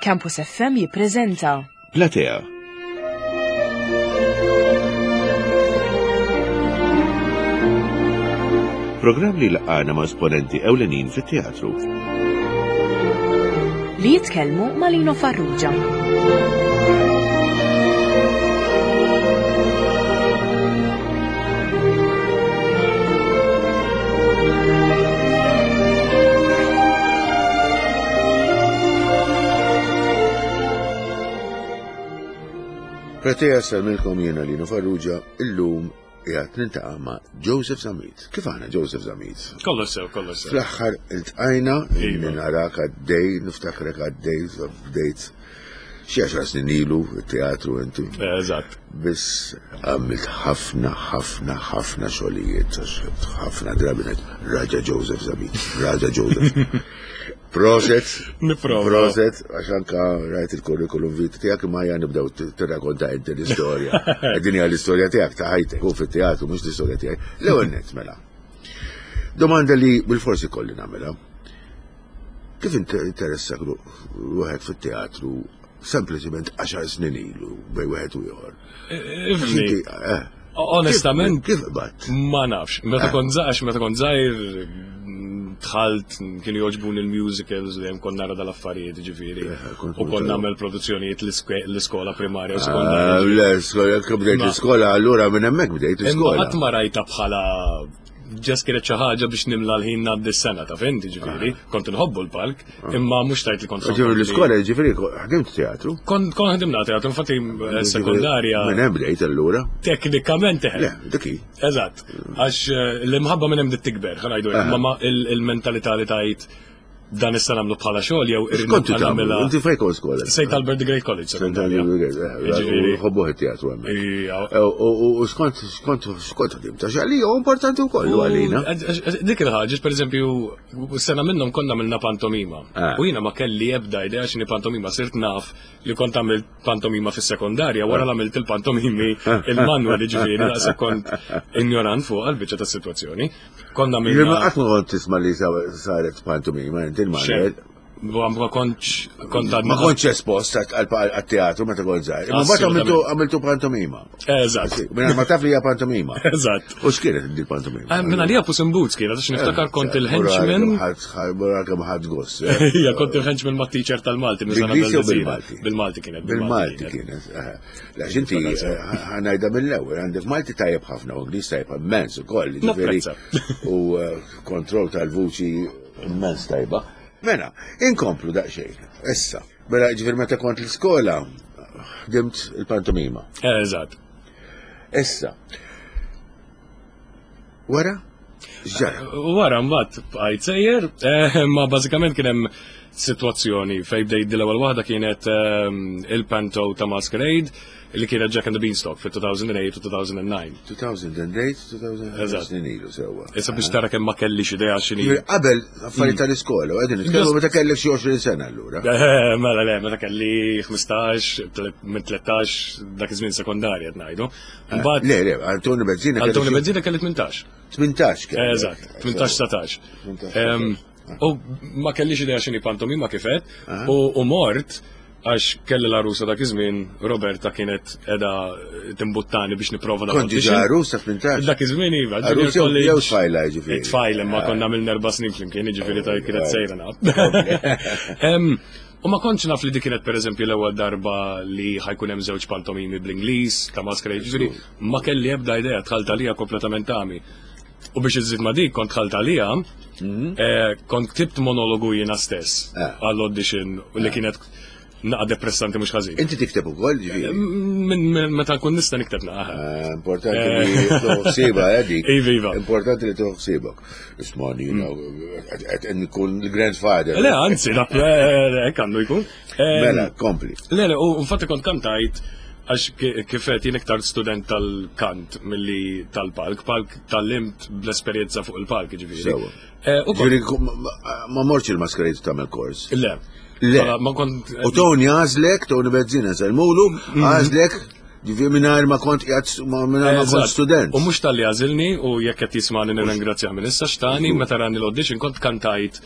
Campus FM jippreżenta Platea. Programm li laqana ma' esponenti ewlenin fit-teatru. li jitkellmu ma' Lino Farrugia. Platea salmilkom jiena Lino Farrugia, illum jgħat nintaqa' ma' Joseph Zamit. Kif għana Joseph Zamit? Kollu sew. Fl-aħħar iltqajna, narak għaddej, niftakrek għaddej, bdejt xi 10 snin ilu it-teatru inti. Eżatt. Biss għamilt ħafna xogħlijiet, ħafna drabi Raġa Joseph Zamit, Raġa Joseph. Proset, għax anka rajt il-kurrikulum vita tiegħek imma hija nibdew tirrakkonta inti l-istorja. Din hija l-istorja tiegħek ta' ħajtek u fit-teatru mhux l-istorja tiegħek. L-ewwel nett mela. Domanda li bil-forsi kolli nagħmilha. Kif interessak wieħed fit-teatru sempliċement 10 snin ilu bej wieħed u ieħor? Onestament, kif batt? Ma nafx. Meta kont żgħir dħalt kienu jogħġbuni l-musicals li hemm konna nara dal-affarijiet ġifieri. U konna nagħmel produzzjonijiet l-iskola primarja u sekondarja. L-iskola, jekk bdejt l-iskola, allura minn hemmhekk bdejt l-iskola. Imma qatt ma rajta bħala ġas kienet xi ħaġa biex nimla l-ħin ngħaddi s-sena ta' fendi ġifieri. Kont inħobbu l-palk, imma mhux tajt li kont. L-iskola ġifieri ħdimt teatru? Kont ħdimna teatru, infatti sekondarja. Minn hemm bdejt allura? Teknikament Le, dik hi. Eżatt, għax l-imħabba minn hemm tikber, ħanajdu imma il-mentalità li tajt dan issa nagħmlu bħala xogħol jew irrid nagħmilha. Inti fejn kont skola? Sejt Albert the Great College sekondarja. Ħobbuh it-teatru hemmhekk. U skont ħdim ta' xogħol huwa importanti wkoll għalina. Dik il-ħaġa, pereżempju, sena minnhom konna għamilna pantomima. U jiena ma kelli ebda idea x'inhi pantomima, sirt naf li kont għamilt pantomima fis-sekondarja wara l-għamilt il-pantomimi il-manwal ġifieri daqshekk kont ignorant fuq għall-biċċa tas-sitwazzjoni. Konna għamilna. Qatt ma kont tisma' li saret pantomima il-manwal. Ma kontx espost għat-teatru meta kont żgħir. Imma mbagħad għamiltu pantomima. Eżatt. Minn ma taf li hija pantomima. Eżatt. U x'kienet din pantomima? Minn għalija Puss in Boots kienet għax niftakar kont il-henchman. Kemm ħadd gost. Hija kont il-henchman mat-teacher tal-Malti. Bil-Ingliż jew bil-Malti? Bil-Malti kienet. Bil-Malti kienet. Lax inti ħanajda mill-ewwel għandek Malti tajjeb ħafna u Ingliż tajjeb immens ukoll. U kontroll tal-vuċi immens tajba. Mela, inkomplu daqsxejn. Issa, mela ġifier meta kont l-iskola ħdimt il-pantomima. Eżatt. Issa. Wara? X'ġara? Wara mbagħad bqajt sejjer, ma bażikament kien hemm sitwazzjoni fejn bdejt l-ewwel waħda kienet il-panto ta' Masquerade li kienet Jack and the Beanstalk fi-2008 u 2009. 2008, 2009 sewwa. Issa biex tara kemm ma kellix idea x'inhi. Qabel affarijiet tal-iskola, u qegħdin nitkellmu meta kellek xi 20 sena allura. Mela le, meta kelli 15, minn 13 dak iż-żmien sekondarja qed ngħidu. Le, Antoni Bezzina kelli 18. 18 kelli. Eżatt, 18-19. U ma kellix idea x'inhi pantomima kifet u mort għax kelli l-arusa dak iż-żmien Roberta kienet qiegħda timbuttani biex nipprova dak iż-żmien. Kont diġà arusa 18? Dak iż-żmien iva. Arusa jew tfajla ġifieri. Tfajla imma konna għamilna 4 snin flimkien jiġifieri ta' kienet sejra naf. U ma kontx naf li dik kienet pereżempju l-ewwel darba li ħajkun hemm żewġ pantomimi bl-Ingliż ta' Masquerade ġifieri ma kelli ebda idea tħalt għalija kompletament tagħmi. U biex iżid ma dik kont tħalt għalija, kont ktibt monologu jiena stess għall-audition li kienet naqa depressanti mhux ħażin. Inti tikteb ukoll ġifieri? Meta nkun nista' nikteb naqa. Importanti li toħsiebha dik. Iva. Importanti li toħsiebok. Ismani qed nkun il-grandfather. Le, anzi, hekk għandu jkun. Mela, kompli. Le, u infatti kont kantajt għax kifet jien iktar student tal-kant milli tal-palk. Palk tal-limt bl-esperjenza fuq il-palk ġifieri. Ġifieri ma mortx il-Masquerade tagħmel kors. Le. U Tony għażlek, Tony Bezzina Salmulu, għażlek ġifieri mingħajr ma kont student. U mhux tal-li għażilni u jekk qed jismani nirringrazzjah minn issa xtani meta rani l-audition kont kantajt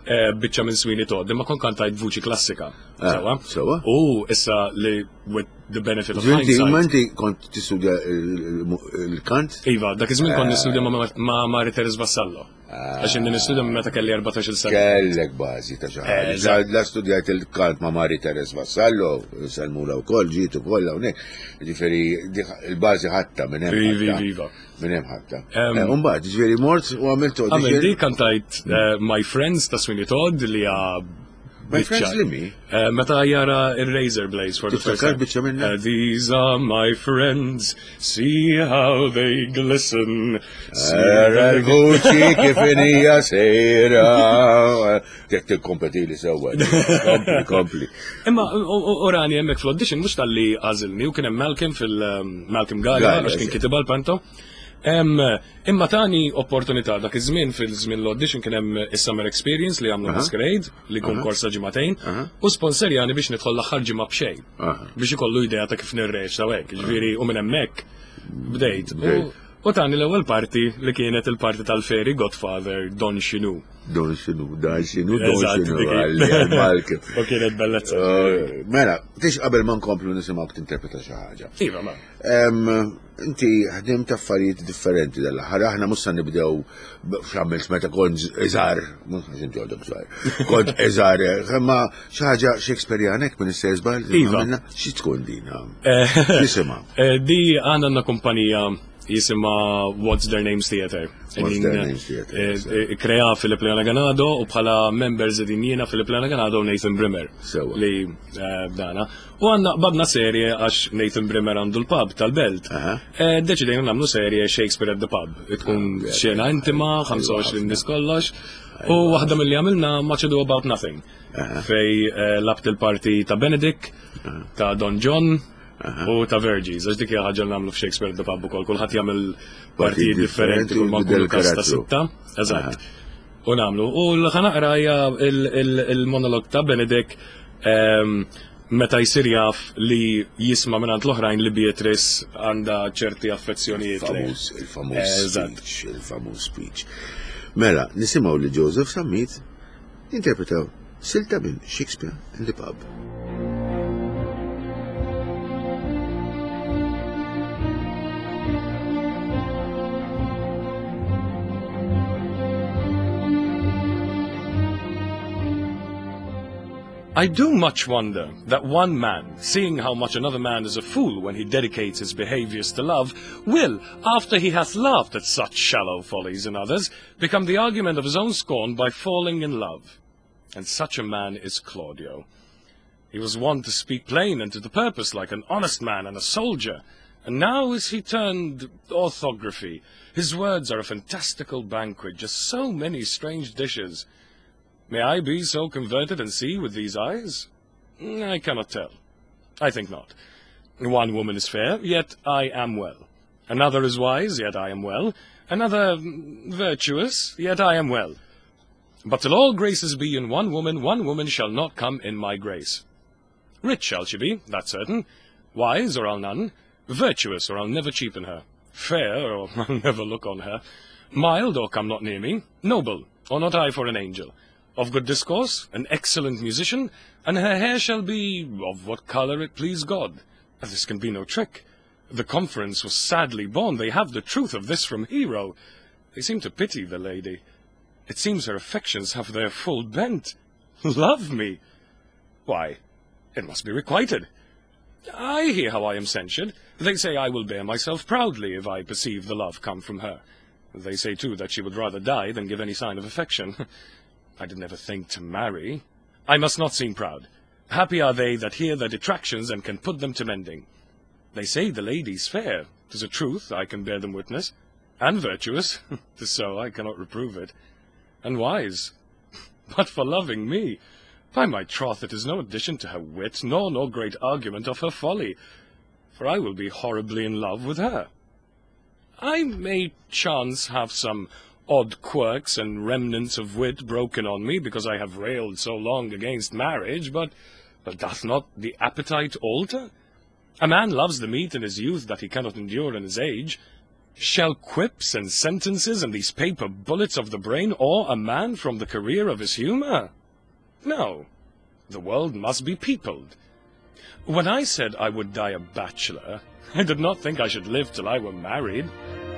biċċa minn Sweeney Todd, imma kon kantajt vuċi klassika. Sewa? U issa li with the benefit of hindsight. Inti kont tistudja il-kant? Iva, dak iż-żmien kont nistudja ma' Mari Teres Vassallo. Għax inni nistudja meta kelli 14 sena. Kellek bażi ta' xi ħaġa. La studjajt il-kant ma' Mari Teres Vassallo, salmula wkoll, ġiet ukoll hawnhekk. Ġifieri il-bażi ħatta minn hemm. Iva. Minn hemm ħatta. Mbagħad ġifieri mort u għamilt Għamil di kantajt My Friends ta' Sweeney Todd li My Friends li mi? Meta jara il-Razor Blades for the first time. Biċċa minna? These are my friends, see how they glisten. Sera l-vuċi kif inija sejra. Tek t-kompeti li sewa. Kompli. Imma orani jemmek fl-audition, mux tal-li għazilni, u kienem Malcolm Malcolm Gala, għax kien kitiba l-panto. Imma tani opportunità dak iż-żmien fil-żmien l-audition kien hemm is-Summer Experience li għamlu Masquerade li kun korsa ġimagħtejn u sponsorjani biex nidħol l-aħħar ġimgħa b'xejn biex ikollu idea ta' kif nirreġ ta' hekk, ġifieri u minn hemmhekk bdejt. U tani l-ewwel parti li kienet il-parti tal-Fairy Godfather Don Xinu. Don Xinu, għal-Malcolm. U kienet bellezza. Mela, tix qabel ma nkomplu nisimgħu tinterpreta xi ħaġa. Iva, ma. Inti ħdimt affarijiet differenti dal-aħħar, aħna mhux se nibdew x'għamilt meta kont iżgħar, kont iżgħar, imma xi ħaġa Shakespearean hekk minn is-sejżbal li għamilna, xi tkun din? Nisimha. Di għandna kumpanija jisima What's Their Names Theatre. Krea Philip Leona Ganado u bħala members din jiena Philip Leona Ganado u Nathan Brimmer. Li dana. U għanna badna serje għax Nathan Brimmer għandu l-pub tal-Belt. Deċidejna namlu serje Shakespeare at the Pub. Tkun xena intima, 25 nis kollox. U waħda mill-li għamilna Much Ado About Nothing. Fej labt il-parti ta' Benedict, ta' Don John, u ta' Vergis, għax dik ħaġa namlu f'Shakespeare at the Pub ukoll, kulħadd jagħmel partijiet differenti kull ma nkunu kasta sitta. Eżatt. U namlu. U l-ħanaqra hija il-monolog ta' Benedict meta jsir jaf li jisma' minn l-oħrajn li Beatrice għandha ċerti affezzjonijiet. Il-famuż speech. Mela, nisimgħu li Joseph Samit interpretaw silta minn Shakespeare in the Pub. I do much wonder that one man, seeing how much another man is a fool when he dedicates his behaviors to love, will, after he hath laughed at such shallow follies in others, become the argument of his own scorn by falling in love. And such a man is Claudio. He was wont to speak plain and to the purpose like an honest man and a soldier, and now is he turned orthography. His words are a fantastical banquet, just so many strange dishes. May I be so converted and see with these eyes? I cannot tell. I think not. One woman is fair, yet I am well. Another is wise, yet I am well. Another virtuous, yet I am well. But till all graces be in one woman shall not come in my grace. Rich shall she be, that's certain. Wise, or I'll none. Virtuous, or I'll never cheapen her. Fair, or I'll never look on her. Mild, or come not near me. Noble, or not I for an angel. Of good discourse, an excellent musician, and her hair shall be of what colour it please God. This can be no trick. The conference was sadly born. They have the truth of this from Hero. They seem to pity the lady. It seems her affections have their full bent. Love me! Why, it must be requited. I hear how I am censured. They say I will bear myself proudly if I perceive the love come from her. They say, too, that she would rather die than give any sign of affection. I did never think to marry. I must not seem proud. Happy are they that hear their detractions and can put them to mending. They say the lady's fair. 'Tis a truth, I can bear them witness. And virtuous. 'Tis so, I cannot reprove it. And wise. But for loving me, by my troth, it is no addition to her wit, nor great argument of her folly. For I will be horribly in love with her. I may chance have some odd quirks and remnants of wit broken on me, because I have railed so long against marriage, but doth not the appetite alter? A man loves the meat in his youth that he cannot endure in his age. Shall quips and sentences and these paper bullets of the brain awe a man from the career of his humor? No. The world must be peopled. When I said I would die a bachelor, I did not think I should live till I were married.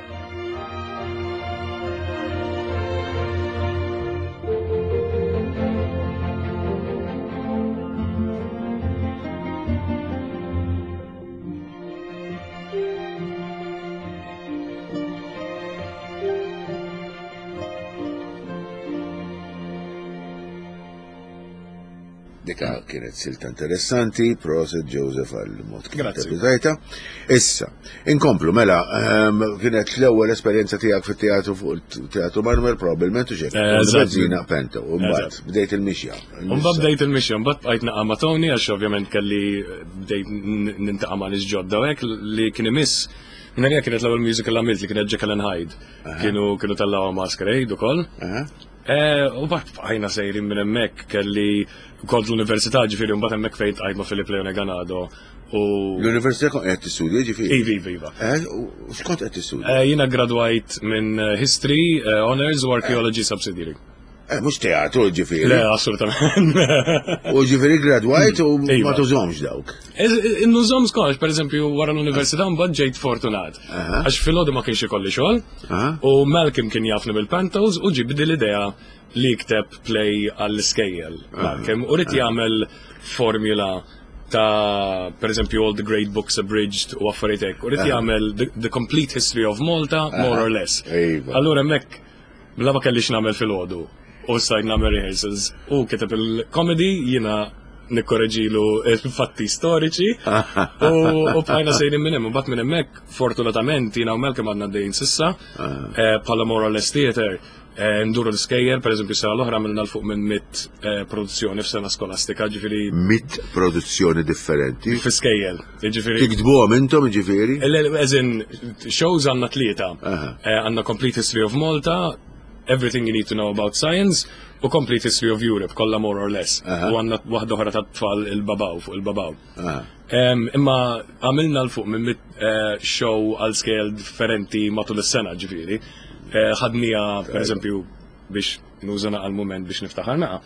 Dika kienet silta interessanti, proset Joseph għal-mod kien Grazzi. interpretajta. Issa, inkomplu, mela, kienet l-ewwel esperjenza tiegħek fit-teatru fuq il-Teatru Manuel probabbilment u xek. Bezzina Penta, u mbagħad bdejt il-mixja. Mbagħad bdejt il-mixja, mbagħad bqajt naqa' ma' Tony għax ovvjament kelli bdejt nintaqa' ma' nies ġodda hekk li kien imiss. Minna kienet l-ewwel musical għamilt li kienet Jekyll and Hyde. Kienu tellgħu Masquerade ukoll. U bat bqajna sejrin minn hemmhekk kelli kont l-università ġifieri mbagħad hemmhekk fejn tqajt ma' Filip Leone Ganado. L-università kont qed tistudja ġifieri? Iva. U x'kont qed tistudja? Jiena gradwajt minn History, Honors u Archaeology Subsidiary. Mhux teatru ġifieri. Le, assolutament. U ġifieri gradwajt u ma tużhomx dawk. Nużhom skox, pereżempju wara l-università mbagħad ġejt fortunat. Għax filgħodu ma kienx ikolli xogħol u Malcolm kien jafni bil-Pantos u ġibdi l-idea li jikteb play għall-iskejjel. Malcolm u rid jagħmel formula ta' pereżempju all the great books abridged u affarijiet hekk. U rid jagħmel the complete history of Malta more or less. Allura hemmhekk bla ma kellix nagħmel filgħodu. U sajt nagħmel rehearsals u kiteb il-comedy jiena nikkorreġilu fatti storiċi u bħajna sejrin minn hemm. Mbagħad minn hemmhekk fortunatament jiena u Malcolm għadna dejn sissa bħala more or less theater nduru l-iskejjel, pereżempju sena l-oħra għamilna l fuq minn 100 produzzjoni f'sena skolastika, ġifieri 100 produzzjoni differenti. F'iskejjel. Tikdbuhom intom ġifieri? As in shows għandna tlieta. Għandna Complete History of Malta, Everything You Need to Know About Science u Complete History of Europe, kollha more or less. U għandna waħda oħra ta' tfal il-babaw fuq il-babaw. Imma għamilna l fuq minn 100 show għal scale differenti matul is-sena ġifieri. ħadnija pereżempju biex nużana għal-moment biex niftaħar naqa.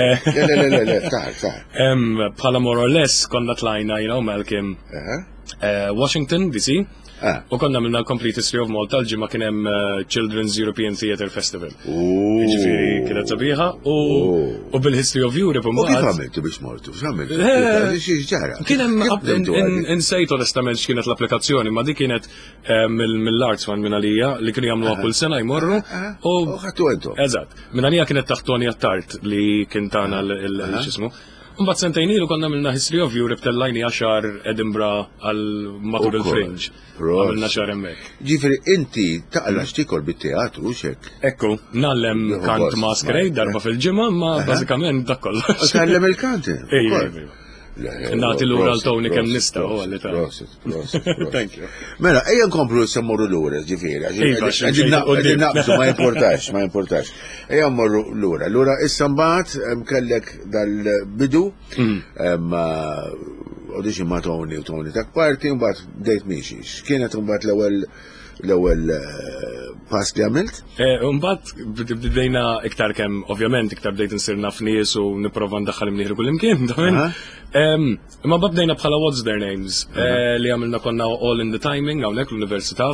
Bħala more or less konna tlajna Malcolm Washington DC u konna minna Complete History of Malta l-ġimma kien hemm Children's European Theatre Festival. Ġifieri kienet sabiħa u bil-History of Europe u kif għamiltu biex mortu? Kien hemm insejt onestament x'kienet l-applikazzjoni, ma di kienet mill-Arts Fund minn għalija li kienu jagħmluha kull sena jmorru u ħadtu entom. Eżatt. Minn għalija kienet taħt Tony Attart li kien tagħna l-xismu. Mbagħad sentejn ilu konna għamilna History of Europe tellajni 10 Edinburgh għal matul il-Fringe. Għamilna xahar hemmhekk. Ġifieri inti taqla x'tikol bit-teatru x'hekk. Ekku, nallem kant Masquerade darba fil-ġimgħa, ma bażikament dak kollox. Tallem il-kant? Nagħti lura l-Tony kemm nista' u għalli ta'. Thank you. Mela, ejja nkomplu semmorru lura ġifieri. Qegħdin naqbsu ma importax. Ejja mmorru lura. Lura issa mbagħad kellek dal-bidu audition ma' Tony u Tony tak parti mbagħad bdejt miexi. X'kienet mbagħad l-ewwel pass li għamilt? Mbagħad bdejna iktar kemm ovvjament iktar bdejt insir naf nies u nipprova ndaħħal imnieħru kull imkien. Imma bdejna bħala What's Their Names li għamilna konna All in the Timing hawnhekk l-Università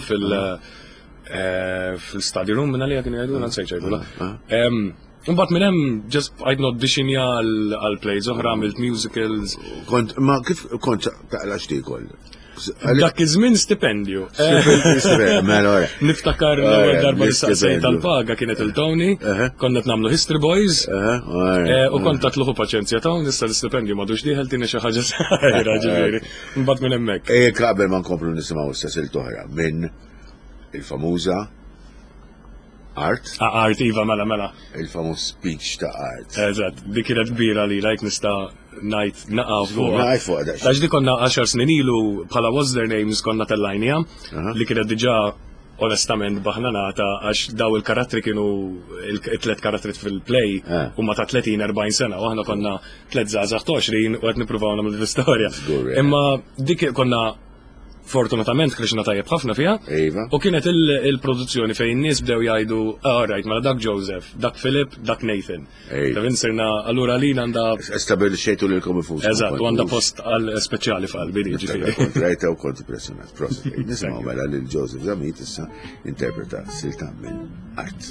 fil-study room minn għalija kienu jgħidulna nsejġ jgħidulha. Mbagħad minn hemm just qgħid nodditionja għal plays oħra għamilt musicals. Ma kif kont taqla x'tikol? Dak iż-żmien stipendju. Niftakar l-ewwel darba li saqsejt tal-paga kienet il-Tony, konna qed nagħmlu History Boys, u kont tatluħu paċenzja Tony issa l-istipendju m'għadux dieħel tieni xi ħaġa żgħira ġifieri. Mbagħad minn hemmhekk. Qabel ma nkomplu nisimgħu issa silt oħra minn il-famuża Art? Art, iva, mela. Il-famuż speech ta' Art. Eżatt, dik kienet kbira li lajk nista' ngħid naqgħu fuq. Għax di konna 10 snin ilu bħala What's Their Names konna tellajnija li kienet diġà onestament baħnanata għax daw il-karattri kienu il-tlet karattri fil-play u ma ta' 30-40 sena u aħna konna 3 żgħażagħ 20 u qed nippruvaw nagħmlu l-istorja. Imma dik konna Fortunatament Krishna tajjeb ħafna fiha. Iva. U kienet il-produzzjoni fejn nies bdew jgħidu, alright, mela dak Joseph, dak Philip, dak Nathan. Ta' vinsirna allura lina għandha. Stabilixxejtu lilkom infuskom. Eżatt, u għandha post għal speċjali f'qalbi ġifieri. Rajta u kont impressjonat. Proset. Nisma'w mela lil Joseph Zamit issa interpreta silta minn art.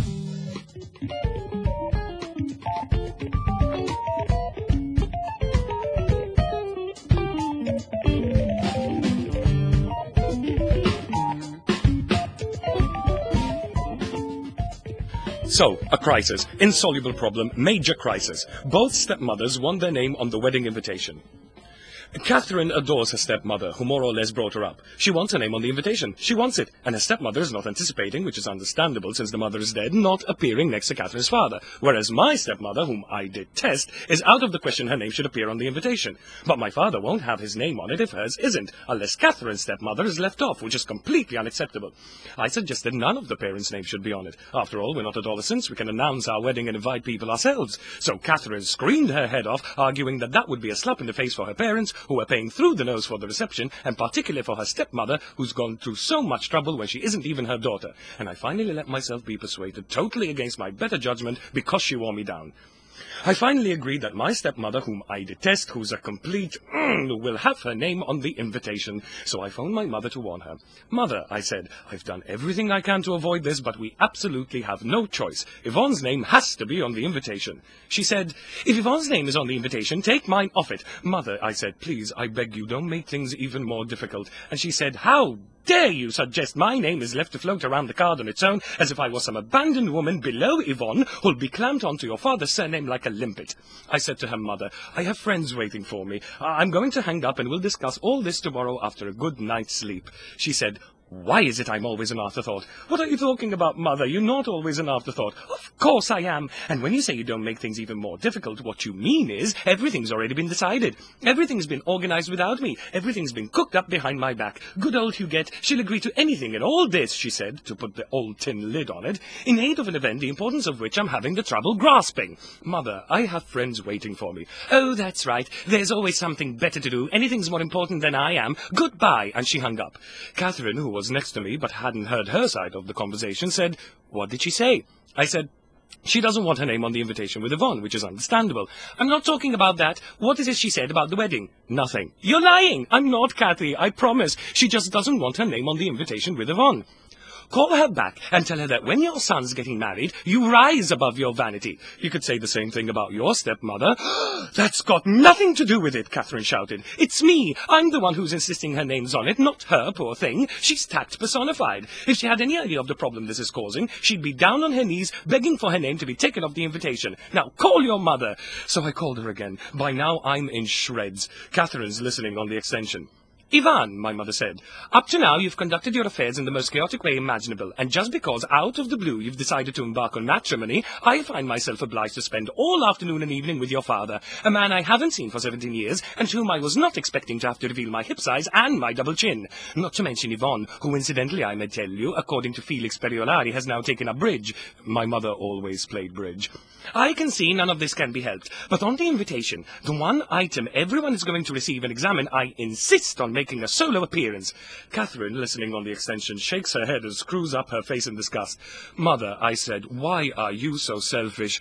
So, a crisis, insoluble problem, major crisis. Both stepmothers want their name on the wedding invitation. Catherine adores her stepmother, who more or less brought her up. She wants her name on the invitation. She wants it. And her stepmother is not anticipating, which is understandable since the mother is dead, not appearing next to Catherine's father. Whereas my stepmother, whom I detest, is out of the question her name should appear on the invitation. But my father won't have his name on it if hers isn't, unless Catherine's stepmother is left off, which is completely unacceptable. I suggested none of the parents' names should be on it. After all, we're not adolescents. We can announce our wedding and invite people ourselves. So Catherine screamed her head off, arguing that that would be a slap in the face for her parents, who are paying through the nose for the reception, and particularly for her stepmother, who's gone through so much trouble when she isn't even her daughter. And I finally let myself be persuaded, totally against my better judgment, because she wore me down. I finally agreed that my stepmother, whom I detest, who's a complete will have her name on the invitation. So I phoned my mother to warn her. Mother, I said, I've done everything I can to avoid this, but we absolutely have no choice. Yvonne's name has to be on the invitation. She said, if Yvonne's name is on the invitation, take mine off it. Mother, I said, please, I beg you, don't make things even more difficult. And she said, how dare you suggest my name is left to float around the card on its own, as if I was some abandoned woman below Yvonne who'll be clamped onto your father's surname like a limpet. I said to her mother, I have friends waiting for me. I'm going to hang up and we'll discuss all this tomorrow after a good night's sleep. She said, why is it I'm always an afterthought? What are you talking about, Mother? You're not always an afterthought. Of course I am. And when you say you don't make things even more difficult, what you mean is everything's already been decided. Everything's been organized without me. Everything's been cooked up behind my back. Good old Huguette, she'll agree to anything, and all this, she said, to put the old tin lid on it, in aid of an event the importance of which I'm having the trouble grasping. Mother, I have friends waiting for me. Oh, that's right. There's always something better to do. Anything's more important than I am. Goodbye. And she hung up. Catherine, who was next to me but hadn't heard her side of the conversation, said, what did she say? I said, she doesn't want her name on the invitation with Yvonne, which is understandable. I'm not talking about that. What is it she said about the wedding? Nothing. You're lying. I'm not, Cathy. I promise. She just doesn't want her name on the invitation with Yvonne. Call her back and tell her that when your son's getting married, you rise above your vanity. You could say the same thing about your stepmother. That's got nothing to do with it, Catherine shouted. It's me. I'm the one who's insisting her name's on it, not her, poor thing. She's tact personified. If she had any idea of the problem this is causing, she'd be down on her knees begging for her name to be taken off the invitation. Now, call your mother. So I called her again. By now, I'm in shreds. Catherine's listening on the extension. Ivan, my mother said, up to now you've conducted your affairs in the most chaotic way imaginable, and just because out of the blue you've decided to embark on matrimony, I find myself obliged to spend all afternoon and evening with your father, a man I haven't seen for 17 years, and to whom I was not expecting to have to reveal my hip size and my double chin. Not to mention Yvonne, who incidentally I may tell you, according to Felix Periolari, has now taken up bridge. My mother always played bridge. I can see none of this can be helped, but on the invitation, the one item everyone is going to receive and examine, I insist on making a solo appearance. Catherine, listening on the extension, shakes her head and screws up her face in disgust. Mother, I said, why are you so selfish?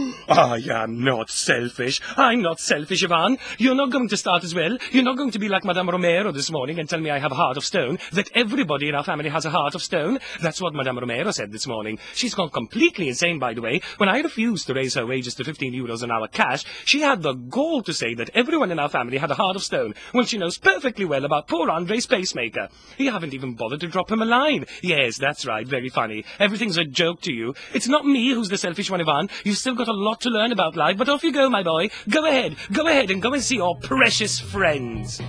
I am not selfish. I'm not selfish, Yvonne. You're not going to start as well. You're not going to be like Madame Romero this morning and tell me I have a heart of stone, that everybody in our family has a heart of stone. That's what Madame Romero said this morning. She's gone completely insane, by the way. When I refused to raise her wages to 15 euros an hour cash, she had the gall to say that everyone in our family had a heart of stone, when she knows perfectly well about poor Andre's pacemaker. You haven't even bothered to drop him a line. Yes, that's right, very funny. Everything's a joke to you. It's not me who's the selfish one, Ivan. You've still got a lot to learn about life, but off you go, my boy. Go ahead and go and see your precious friends.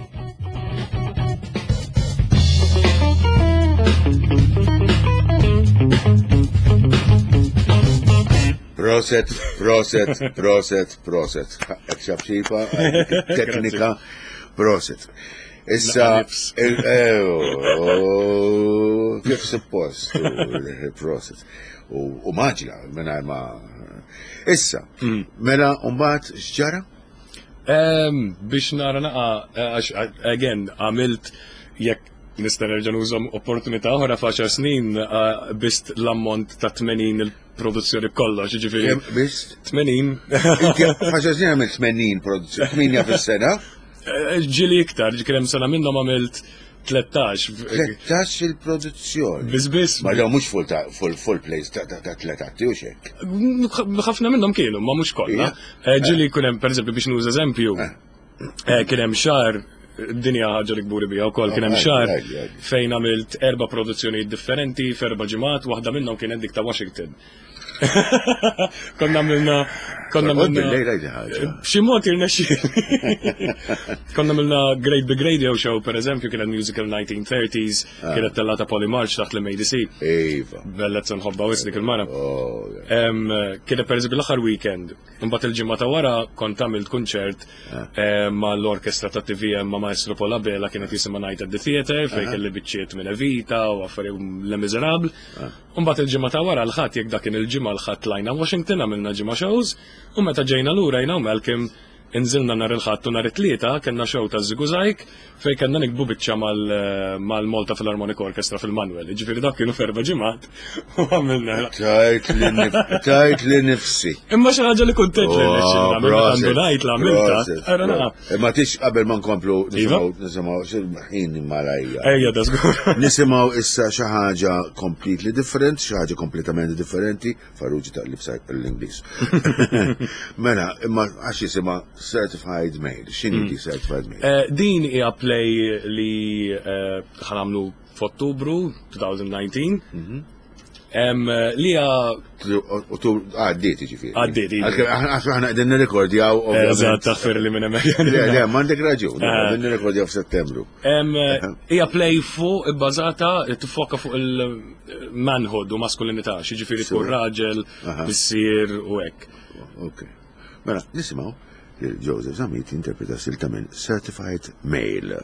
Proset. Ekxabxifa, teknika, proset. Issa, kif suppost, proset. U maġla, minna ma. Issa, mela umbat xġara? Biex nara naqa, again, għamilt jekk nista' nerġa' nużhom opportunità oħra f'10 snin bist l-ammont ta' 80 il-produzzjoni kollox, jiġifieri. Bist? 80. F'10 snin għamilt 80 produzzjoni, 8 fis-sena? Ġili iktar, ġikrem sena minnhom għamilt 13. 13 il-produzzjoni. Biss. Ma daw mhux full place ta' 3 atti u xek. ħafna minnhom kienu, ma mhux kollha. Ġili jkun hemm pereżempju biex nuża eżempju, kien hemm xahar dinja ħaġa li kburi bija wkoll kien hemm xahar fejn għamilt 4 produzzjonijiet differenti f'4 ġimgħat, waħda minnhom kienet dik ta' Washington. Konna għamilna b'xi mod irnexxiel. Konna għamilna Great Big Radio Show pereżempju kienet musical 1930s, kienet tellata Polymarch taħt l-MADC. Bellet nħobba wisnik il-mara. Kienet pereżempju l-aħħar weekend. Imbagħad il-ġimgħa ta' wara kont għamilt kunċert mal-orkestra ta' TVM ma' Maestro Paul Abela kienet jisimha Night at the Theatre fejn kelli biċċiet minn Evita u affarijiet Le Miserable. Imbagħad il-ġimgħa ta' wara l-ħadd jekk dak kien il-ġimgħa l-ħadd lajna Washington għamilna ġimgħa shows u meta ġejna lura jna u Malcolm inżilna nhar il-ħadd u nhar it-tlieta kellna show ta' Ziguzajk fejn kellna nikbu biċċa mal-Malta Philharmonic Orchestra fil-Manuel. Ġifieri dak kienu f'4 ġimgħat u għamilna. Tajt li nifsi. Imma xi ħaġa li kuntent li nexxilna minn għandu ngħid l-għamilta. Ma tix qabel ma nkomplu nisimgħu ħin malajja. Ejja da żgur. Nisimgħu issa xi ħaġa completely different, xi ħaġa kompletament differenti, Farrugia ta' l-Ingliż. Mela, imma għax jisimha Certified Male. X'inhi di Certified Male? Din hija play li ħanamlu f'Ottubru 2019. Li hija għaddiet ġifieri. Għaddiet. Aħna qegħdin nirrekordjaw. Eżatt taħfer li minn hemmhekk. Le, m'għandek raġun, qegħdin nirrekordjaw f'Settembru. Hija play fuq bbażata tiffoka fuq il-manhood u maskulinità, xiġifieri tkun raġel, bissier u hekk. Okay. Mela, nisimgħu li Joseph Zamit interpreta silta minn Certified Male.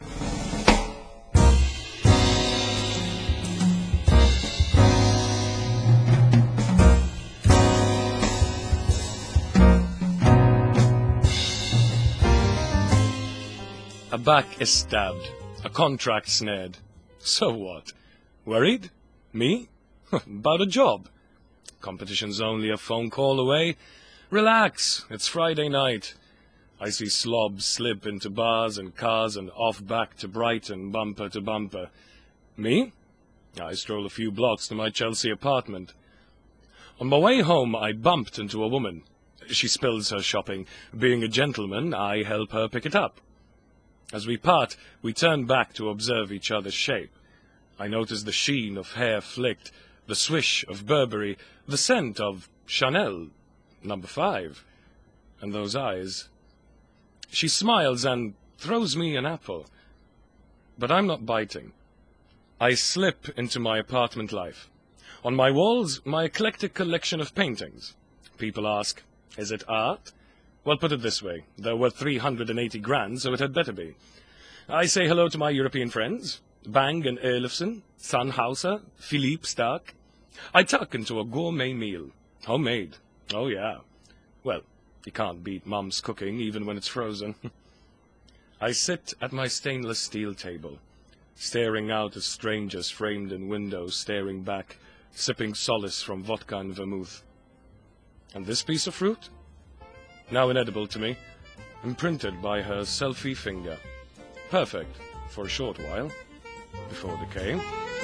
A back is stabbed, a contract snared. So what? Worried? Me? About a job. Competition's only a phone call away. Relax, it's Friday night. I see slobs slip into bars and cars and off back to Brighton, bumper to bumper. Me? I stroll a few blocks to my Chelsea apartment. On my way home, I bumped into a woman. She spills her shopping. Being a gentleman, I help her pick it up. As we part, we turn back to observe each other's shape. I notice the sheen of hair flicked, the swish of Burberry, the scent of Chanel No. 5, and those eyes. She smiles and throws me an apple. But I'm not biting. I slip into my apartment life. On my walls, my eclectic collection of paintings. People ask, is it art? Well, put it this way. They're worth 380 grand, so it had better be. I say hello to my European friends. Bang and Erlefsen, Sannhauser, Philippe Stark. I tuck into a gourmet meal. Homemade. Oh, yeah. Well, you can't beat Mum's cooking, even when it's frozen. I sit at my stainless steel table, staring out at strangers framed in windows, staring back, sipping solace from vodka and vermouth. And this piece of fruit? Now inedible to me, imprinted by her selfie finger. Perfect for a short while, before decay.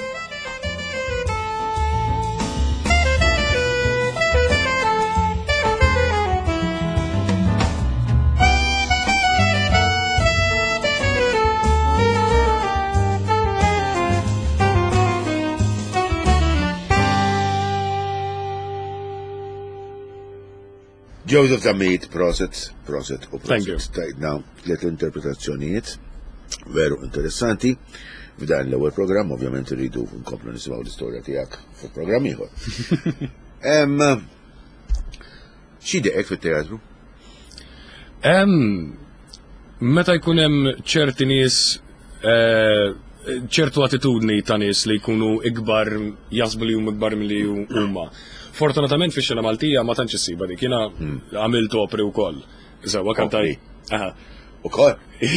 Joseph Zamit, proset u proset. Thank you. Tajtna tliet interpretazzjonijiet veru interessanti. F'dan l-ewwel programm ovvjament irridu nkomplu nisimgħu l-istorja tiegħek fil-programm ieħor. X'idejek fit-teatru? Meta jkun hemm ċerti nies ċertu attitudni ta' nies li jkunu ikbar jaħsbu li huma ikbar milli huma. Fortunatament fi xena Maltija ma tantx issiba dik jiena għamilt opri wkoll. Sewa kantaj. Ukoll.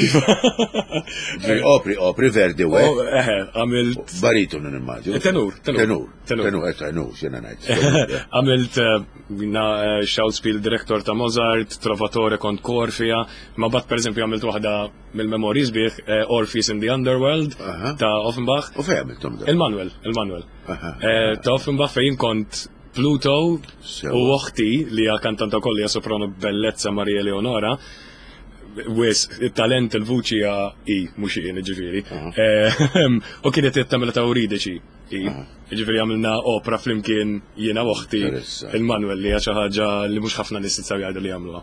Opri verdi u għamilt. Baritonu nimmaġu. Tenur, xena ngħid. Għamilt Schauspiel direktor ta' Mozart, Trovatore kont Korfija, ma bat per eżempju għamilt waħda mill-memories bih Orpheus in the Underworld ta' Offenbach. U fejn għamiltom da? Il-Manuel. Ta' Offenbach fejn kont Pluto u uħti li hija kantanta kolli hija soprano bellezza Maria Leonora. Wis, il-talent, il-vuċi mux ġifiri. U kienet jittamela ta' Uridici. Ġifiri għamilna opera flimkien jiena uħti il-Manuel li ħaġa li mux ħafna nistizzaw jgħadu li għamluha.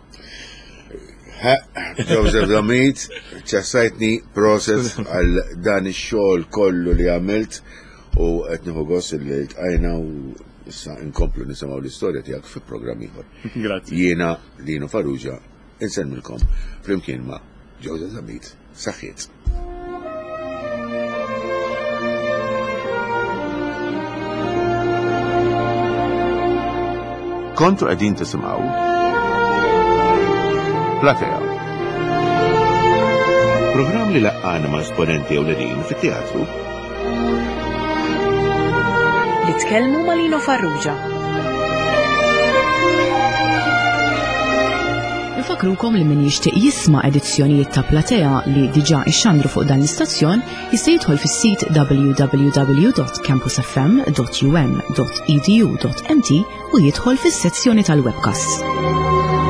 Joseph Zamit, ċassajtni proset għal dan ix-xogħol kollu li għamilt u qed nieħu gost li tqajna u issa inkomplu nisimgħu l-istorja tiegħek fi programm ieħor. Grazzi. Jiena Lino Farrugia insemmilkom flimkien ma' Joseph Zamit. Saħħiet. Kontu qegħdin tisimgħu Platea. Programm li laqqana ma' esponenti ewlenin fit-teatru li tkellmu ma' Lino Farrugia. Nfakrukom li min jixtieq jisma' edizzjonijiet ta' Platea li diġà ixxandru fuq dan l-istazzjon jista' jidħol fis-sit www.campusfm.un.edu.mt u jidħol fis-sezzjoni tal-webcast.